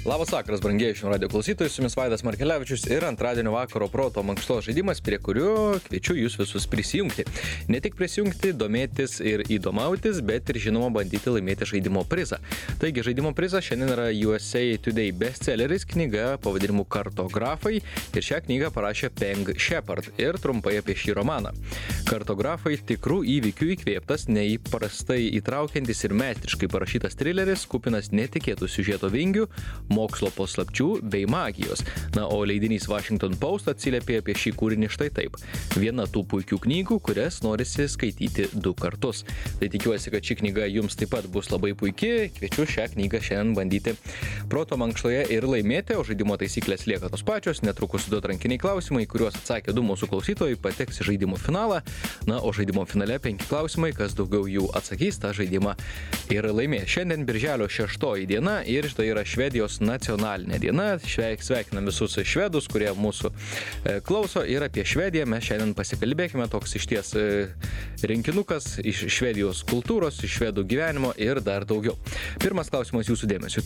Labas vakaras, brangieji žinių radijo klausytojai, su jumis Vaidas Markelevičius ir antradienio vakaro proto mankštos žaidimas, prie kurio kviečiu jūs visus prisijungti. Ne tik prisijungti, domėtis ir įdomautis, bet ir žinoma bandyti laimėti žaidimo prizą. Taigi žaidimo prizas šiandien yra USA Today bestselleris knyga pavadinimu Kartografai ir šią knygą parašė Peng Shepard ir trumpai apie šį romaną. Kartografai tikrų įvykių įkvėptas, neįprastai įtraukiantis ir meistriškai parašytas trileris, kupinas netikėtų siužeto vingių, mokslo paslapčių bei magijos. Na, o leidinys Washington Post atsiliepė apie šį kūrinį štai taip. Viena tų puikių knygų, kurias norisi skaityti 2 kartus. Tai tikiuosi, kad ši knyga jums taip pat bus labai puiki. Kviečiu šią knygą šiandien bandyti proto mankštoje ir laimėti, o žaidimo taisyklės lieka tos pačios. Netrukus 2 atrankiniai klausimai, kuriuos atsakė 2 mūsų klausytojai, pateks į žaidimo finalą. Na, o žaidimo finale 5 klausimai, kas daugiau jų atsakys, tą žaidimą ir laimės. Šiandien birželio 6 diena ir štai yra Švedijos nacionalinė diena. Sveikinam visus švedus, kurie mūsų klauso, ir apie Švediją mes šiandien pasikalbėkime. Toks išties rinkinukas iš Švedijos kultūros, iš švedų gyvenimo ir dar daugiau. Pirmas klausimas jūsų dėmesio.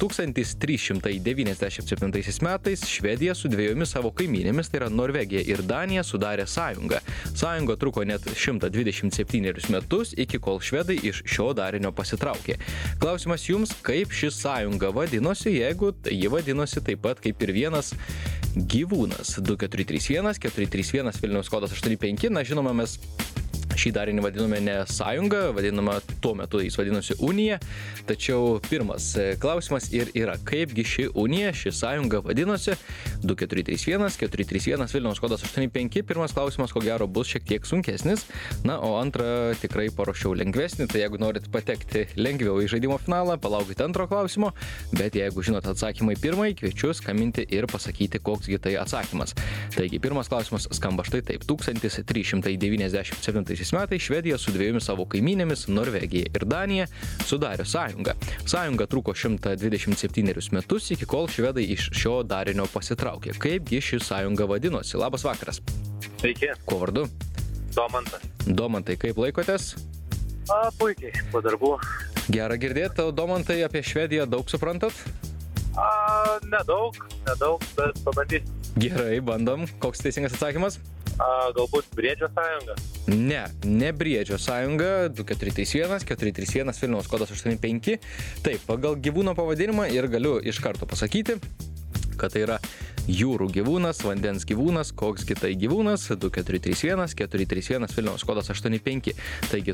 1397 metais Švedija su 2 savo kaimynėmis, tai yra Norvegija ir Danija, sudarė sąjungą. Sąjunga truko net 127 metus, iki kol švedai iš šio darinio pasitraukė. Klausimas jums, kaip ši sąjunga vadinosi, jeigu ji vadinosi taip pat kaip ir vienas gyvūnas. 2431 431 Vilniaus kodas 85. Na, žinoma, mes šį darinį vadiname ne sąjunga, vadinama tuo metu jis vadinosi unija, tačiau pirmas klausimas ir yra, kaipgi ši unija, ši sąjunga vadinosi. 2431 431 Vilniaus kodas 85. Pirmas klausimas, ko gero, bus šiek tiek sunkesnis, na, o antrą tikrai paruošiau lengvesnį, tai jeigu norit patekti lengviau į žaidimo finalą, palaukite antro klausimo, bet jeigu žinot atsakymą į pirmąjį, kviečiu skambinti ir pasakyti, koksgi tai atsakymas. Taigi, pirmas klausimas skamba štai taip. 1397 metais Švedija su 2 savo kaimynėmis, Norvegija ir Danija, sudarė sąjungą. Sąjunga truko 127 metus, iki kol švedai iš šio darinio pasitraukė. Kaipgi ši sąjunga vadinosi? Labas vakaras. Sveiki. Kuo vardu? Domantas. Domantai, kaip laikotės? Puikiai, po darbų. Gera girdėti, Domantai, apie Švediją daug suprantat? Nedaug, bet pabandysim. Gerai, bandom. Koks teisingas atsakymas? Galbūt Briedžio sąjunga. Ne Briedžio sąjunga, 2431 431 Vilniaus kodas 85. Taip, pagal gyvūno pavadinimą ir galiu iš karto pasakyti, kad tai yra jūrų gyvūnas, vandens gyvūnas, koksgi tai gyvūnas, 2431 431 Vilniaus kodas 85. Taigi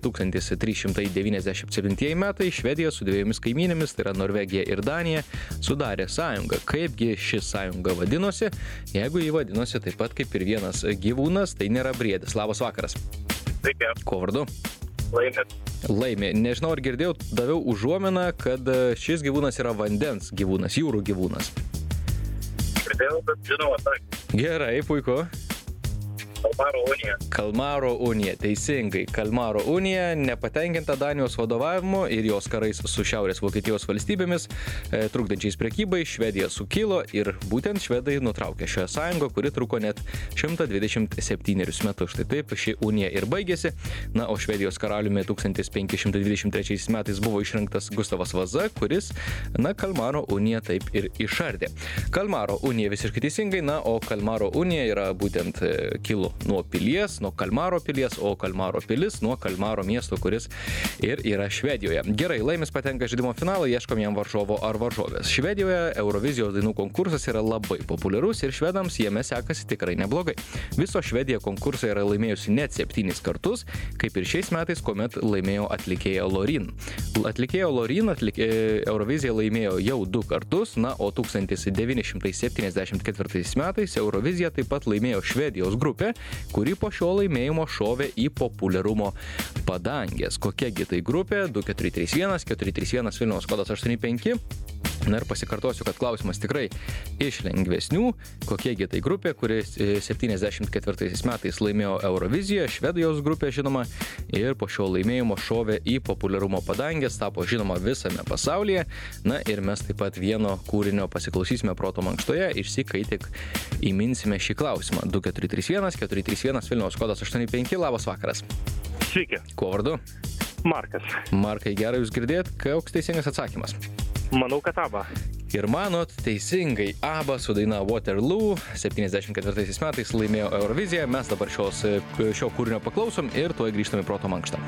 1397 metai Švedija su 2 kaimynėmis, tai yra Norvegija ir Danija, sudarė sąjungą. Kaipgi ši sąjunga vadinosi? Jeigu jį vadinosi taip pat kaip ir vienas gyvūnas, tai nėra briedis. Labas vakaras. Sveiki. Kuo vardu? Laimė. Nežinau, ar girdėjau, daviau užuominą, kad šis gyvūnas yra vandens gyvūnas, jūrų gyvūnas. Girdėjau, bet žinau atsakymą. Gerai, puiku. Kalmaro unija. Kalmaro unija, teisingai. Kalmaro unija, nepatenkinta Danijos vadovavimu ir jos karais su Šiaurės Vokietijos valstybėmis, trukdančiais prekybai, Švedija sukilo ir būtent švedai nutraukė šią sąjungą, kuri truko net 127 metus. Štai taip ši unija ir baigėsi. Na, o Švedijos karaliumi 1523 metais buvo išrinktas Gustavas Vaza, kuris, na, Kalmaro uniją taip ir išardė. Kalmaro unija visiškai teisingai, na, o Kalmaro unija yra būtent kilo nuo pilies, nuo Kalmaro pilies, o Kalmaro pilis nuo Kalmaro miesto, kuris ir yra Švedijoje. Gerai, laimis patenka žaidimo finalą, ieškom jam varžovo ar varžovės. Švedijoje Eurovizijos dainų konkursas yra labai populiarus ir švedams jame sekasi tikrai neblogai. Viso Švedija konkursą yra laimėjusi net 7 kartus, kaip ir šiais metais, kuomet laimėjo atlikėja Loreen. Atlikėja Loreen Euroviziją laimėjo jau 2 kartus, na, o 1974 metais Euroviziją taip pat laimėjo Švedijos grupė, kuri po šio laimėjimo šovė į populiarumo padangės. Kokiagi tai grupė? 2431 431 Vilniaus kodas 85. Na ir pasikartosiu, kad klausimas tikrai iš lengvesnių. Kokiegi tai grupė, kuri 74 metais laimėjo Euroviziją, Švedijos grupė žinoma, ir po šio laimėjimo šovė į populiarumo padangės, tapo žinoma visame pasaulyje. Na ir mes taip pat vieno kūrinio pasiklausysime proto mankštoje, išsyk, kai tik įminsime šį klausimą. 2431 431 Vilniaus kodas 85. Labas vakaras. Sveiki. Kuo vardu? Markas. Markai, gerai jūs girdėt, koks teisingas atsakymas? Manau, kad Aba. Ir manot teisingai, ABBA su daina Waterloo 74 metais laimėjo Euroviziją. Mes dabar šio kūrinio paklausom ir tuoj grįžtame į proto mankštą.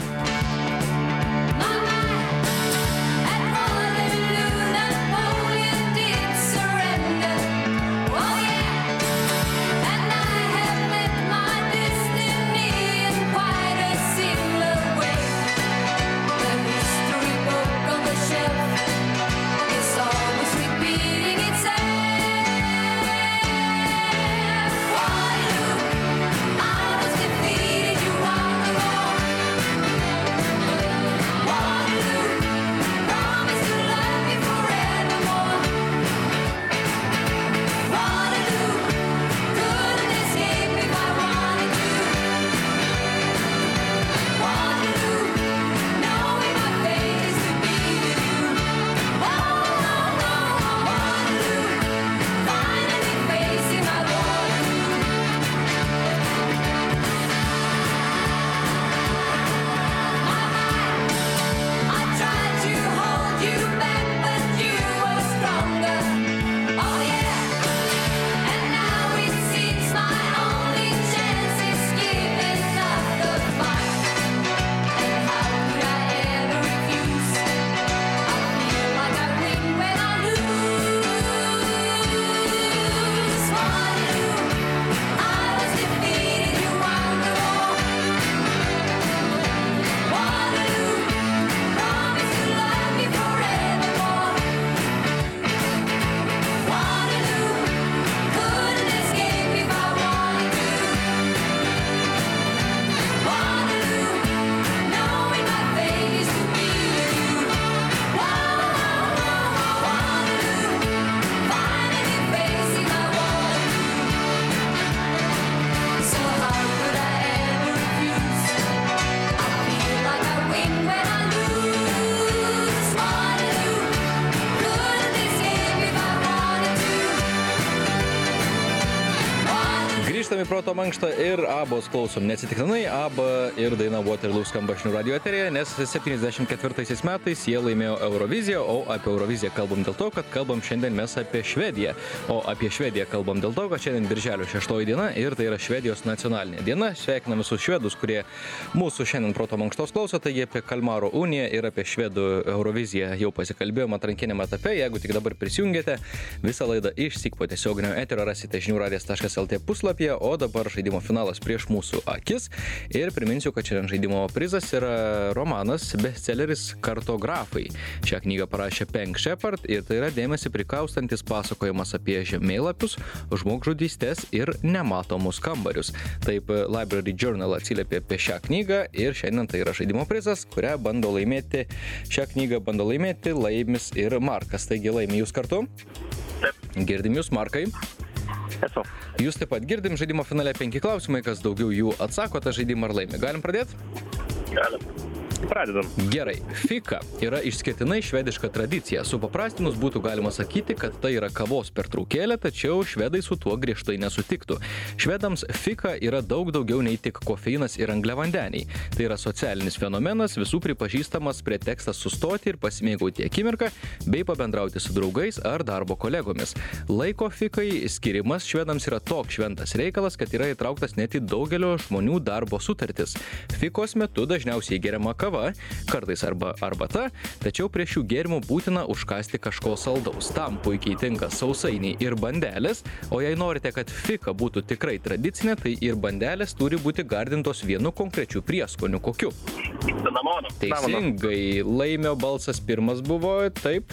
Grįžtame į proto mankštą ir ABBOS klausom. Neatsitiktinai ABBA ir daina Waterloo skamba žinių radijo eteryje, nes 74 metais jie laimėjo Euroviziją, o apie Euroviziją kalbam dėl to, kad kalbam šiandien mes apie Švediją. O apie Švediją kalbam dėl to, kad šiandien birželio 6 diena ir tai yra Švedijos nacionalinė diena. Sveikinam visus švedus, kurie mūsų šiandien proto mankštos klauso, taigi apie Kalmaro uniją ir apie švedų Euroviziją jau pasikalbėjom atrankiniame etape. Jeigu tik dabar prisijungėte, visą laidą išsyk po tiesioginio eterio rasite žiniųradijas.lt puslapyje, o dabar žaidimo finalas prieš mūsų akis. Ir priminsiu, kad šiandien žaidimo prizas yra romanas bestselleris Kartografai. Šią knygą parašė Penk Shepard ir tai yra dėmesį prikaustantis pasakojimas apie žemėlapius, žmogžudystės ir nematomus kambarius. Taip Library Journal atsiliepė apie šią knygą ir šiandien tai yra žaidimo prizas, kurią šią knygą bando laimėti Laimis ir Markas. Taigi Laimi jūs kartu? Taip. Girdim jūs, Markai? Esu. Jūs taip pat girdim žaidimo finale 5 klausimai, kas daugiau jų atsako, tą žaidimą ar laimi. Galim pradėti? Galim. Pradedam. Gerai. Fika yra išskirtinai švediška tradicija. Supaprastinus būtų galima sakyti, kad tai yra kavos pertraukėlė, tačiau švedai su tuo griežtai nesutiktų. Švedams fika yra daug daugiau nei tik kofeinas ir angliavandeniai. Tai yra socialinis fenomenas, visų pripažįstamas pretekstas sustoti ir pasimėgauti akimirką, bei pabendrauti su draugais ar darbo kolegomis. Laiko fikai skirimas švedams yra toks šventas reikalas, kad yra įtrauktas net į daugelio žmonių darbo sutartis. Fikos metu dažniausiai geriama kava, kartais arba arbata, tačiau prie šių gėrimų būtina užkasti kažko saldaus. Tam puikiai tinka sausainiai ir bandelės, o jei norite, kad fika būtų tikrai tradicinė, tai ir bandelės turi būti gardintos vienu konkrečiu prieskoniu. Kokiu? Cinamono. Teisingai, Laimio balsas pirmas buvo, taip?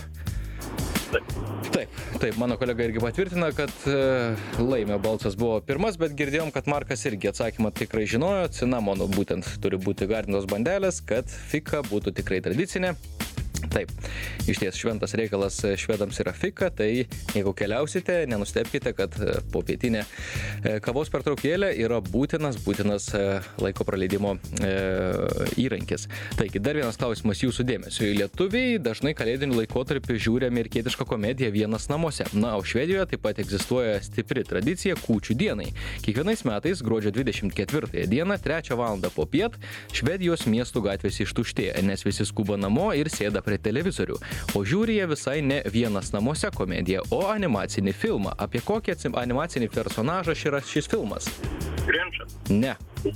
Taip, mano kolega irgi patvirtina, kad Laimio balsas buvo pirmas, bet girdėjom, kad Markas irgi atsakymą tikrai žinojo. Cinamono būtent turi būti gardintos bandelės, kad fika būtų tikrai tradicinė. Taip, iš ties šventas reikalas švedams yra fika, tai jeigu keliausite, nenustebkite, kad popietinė kavos pertraukėlė yra būtinas laiko praleidimo įrankis. Taigi, dar vienas klausimas jūsų dėmesio. Lietuviai dažnai kalėdiniu laikotarpiu žiūri amerikietišką komediją Vienas namuose. Na, o Švedijoje taip pat egzistuoja stipri tradicija kūčių dienai. Kiekvienais metais gruodžio 24 dieną, 3 valandą popiet, Švedijos miestų gatvės ištuštėja, nes visi skuba namo ir sėda prie televizorių, o žiūri jie visai ne Vienas namuose komediją, o animacinį filmą. Apie kokį animacinį personažą yra šis filmas? Grinčas. Ne.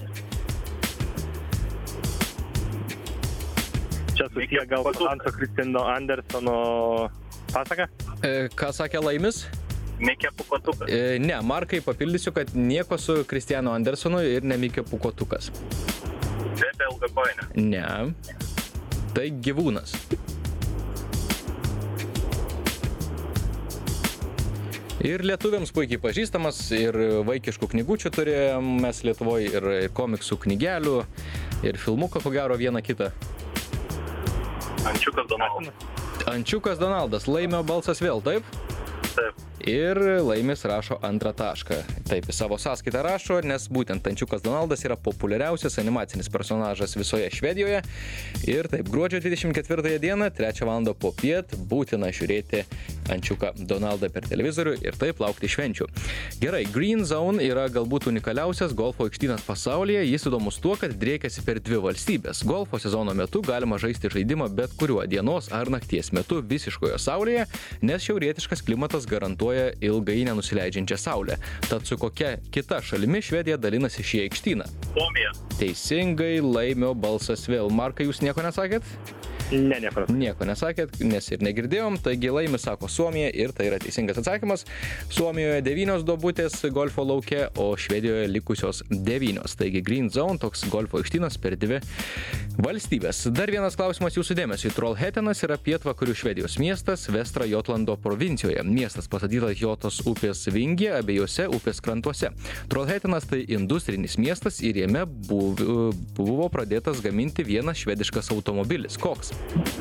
Čia susiję gal Hanso Kristino Andersono pasaka? Ką sakė Laimis? Mikė Pūkuotukas. Ne, Markai, papildysiu, kad nieko su Kristiano Andersonu ir ne Mikė Pūkuotukas. Pepė ilgakojinė. Ne. Tai gyvūnas. Ir lietuviams puikiai pažįstamas, ir vaikiškų knygučių turėjom mes Lietuvoje, ir komiksų knygelių, ir filmuką, ko gero, vieną kitą. Ančiukas Donaldas. Ančiukas Donaldas, Laimio balsas vėl, taip? Taip. Ir Laimis rašo antrą tašką. Taip, į savo sąskaitą rašo, nes būtent Ančiukas Donaldas yra populiariausias animacinis personažas visoje Švedijoje. Ir taip, gruodžio 24 dieną, 3 val. Po piet, būtina žiūrėti Ančiuką Donaldą per televizorių ir taip laukti švenčių. Gerai, Green Zone yra galbūt unikaliausias golfo aikštynas pasaulyje. Jis įdomus tuo, kad driekiasi per 2 valstybės. Golfo sezono metu galima žaisti žaidimą bet kuriuo dienos ar nakties metu visiškoje saulėje, nes šiaurietiškas klimatas garantuoja ilgai nenusileidžiančią saulę. Tad su kokia kita šalimi Švedija dalinasi šį aikštyną? Suomija. Teisingai, Laimio balsas vėl. Markai, jūs nieko nesakėt? Ne, nieko. Nieko nesakėt, nes ir negirdėjom. Taigi Laimis sako Suomija ir tai yra teisingas atsakymas. Suomijoje 9 duobutės golfo lauke, o Švedijoje likusios 9. Taigi Green Zone, toks golfo aikštynas per 2 valstybės. Dar vienas klausimas jūsų dėmesiui. Trollhättenas yra pietvakarių Švedijos miestas Västra Jotlando provincijoje. Miestas pastatytas Jotos upės vingyje, abiejose upės krantuose. Trollhättenas tai industrinis miestas ir jame buvo pradėtas gaminti vienas švediškas automobilis. Koks?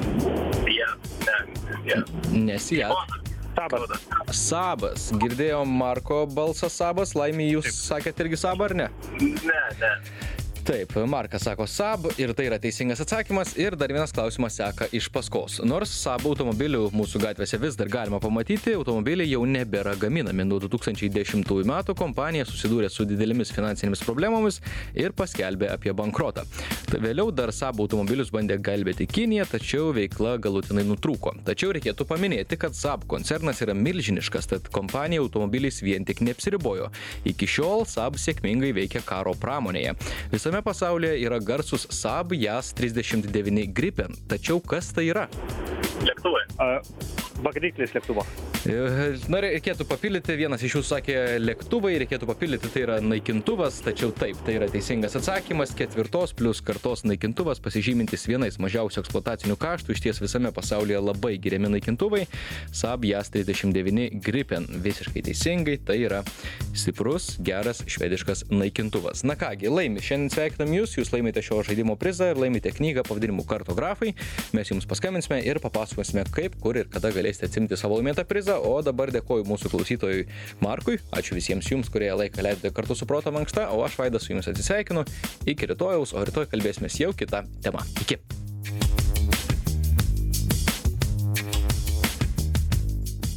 Nesijat. Sabas. Girdėjom Marko balsą Sabas. Laimį, jūs sakėt irgi Sabą, ar ne? Ne. Taip, Markas sako Saab ir tai yra teisingas atsakymas. Ir dar vienas klausimas seka iš paskos. Nors Saab automobilių mūsų gatvėse vis dar galima pamatyti, automobiliai jau nebėra gaminami. Nuo 2010 metų kompanija susidūrė su didelėmis finansinėmis problemomis ir paskelbė apie bankrotą. Vėliau dar Saab automobilius bandė gelbėti Kinija, tačiau veikla galutinai nutrūko. Tačiau reikėtų paminėti, kad Saab koncernas yra milžiniškas, tad kompanija automobiliais vien tik neapsiribojo. Iki šiol Saab sėkmingai veikia karo pramonėje. Visame pasaulyje yra garsus Saab JAS 39 Gripen. Tačiau kas tai yra? Lėktuvai. Bagdiklis lėktuvo. Na, reikėtų papildyti, vienas iš jūsų sakė lėktuvai, reikėtų papildyti, tai yra naikintuvas, tačiau taip, tai yra teisingas atsakymas, 4 plus kartos naikintuvas, pasižymintis vienais mažiausių eksploatacinių kaštų, iš ties visame pasaulyje labai geriami naikintuvai, Saab JAS 39 Gripen, visiškai teisingai, tai yra stiprus, geras švediškas naikintuvas. Na kągi, Laimi, šiandien sveikinam jūs laimite šio žaidimo prizą ir laimite knygą pavadinimu Kartografai, mes jums paskambinsime ir papasakosime, kaip, kur ir kada galėsite atsimti savo laimėtą prizą. O dabar dėkoju mūsų klausytojui Markui. Ačiū visiems jums, kurie laiką leidote kartu su Proto mankšta, o aš Vaidas su jumis atsisveikinu. Iki rytojaus, o rytoj kalbėsimės jau kitą temą. Iki.